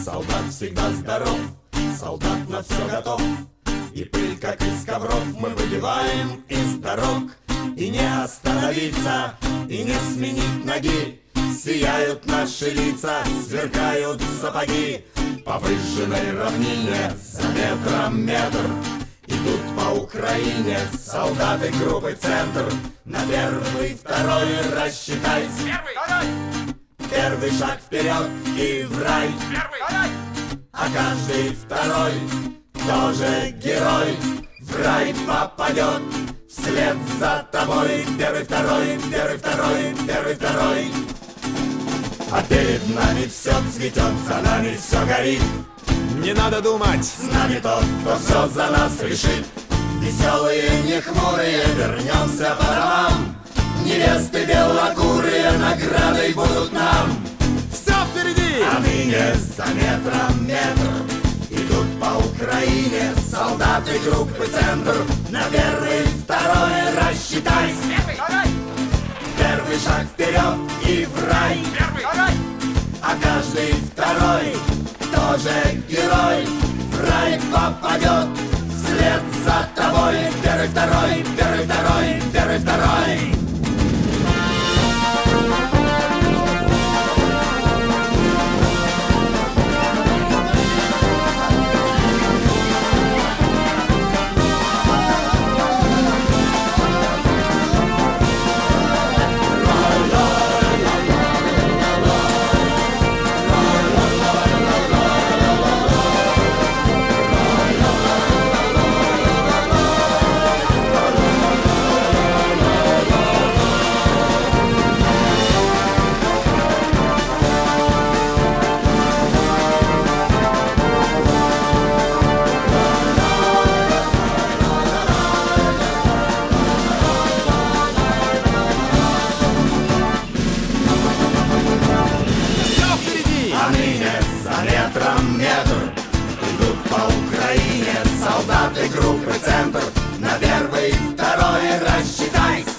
Солдат всегда здоров, солдат на все готов. И пыль, как из ковров, мы выбиваем из дорог. И не остановиться, и не сменить ноги. Сияют наши лица, сверкают сапоги. По выжженной равнине за метром метр идут по Украине солдаты группы «Центр». На первый, второй рассчитай. Первый шаг вперед и в рай. А каждый второй тоже герой в рай попадет вслед за тобой. Первый, второй, первый, второй, первый, второй. А перед нами все цветет, за нами все горит. Не надо думать, С нами тот, кто все за нас решит. Веселые, не хмурые, вернемся по домам. Невесты белокурые наградой будут нам. все впереди! А ныне за метром метр идут по Украине солдаты группы «Центр». На первый, второй рассчитай. Первый шаг вперед и в рай. А каждый второй тоже герой в рай попадет вслед за тобой. Первый, второй, первый, второй, первый, второй. А ныне за метром метр идут по Украине солдаты группы «Центр». На первый, второй рассчитай.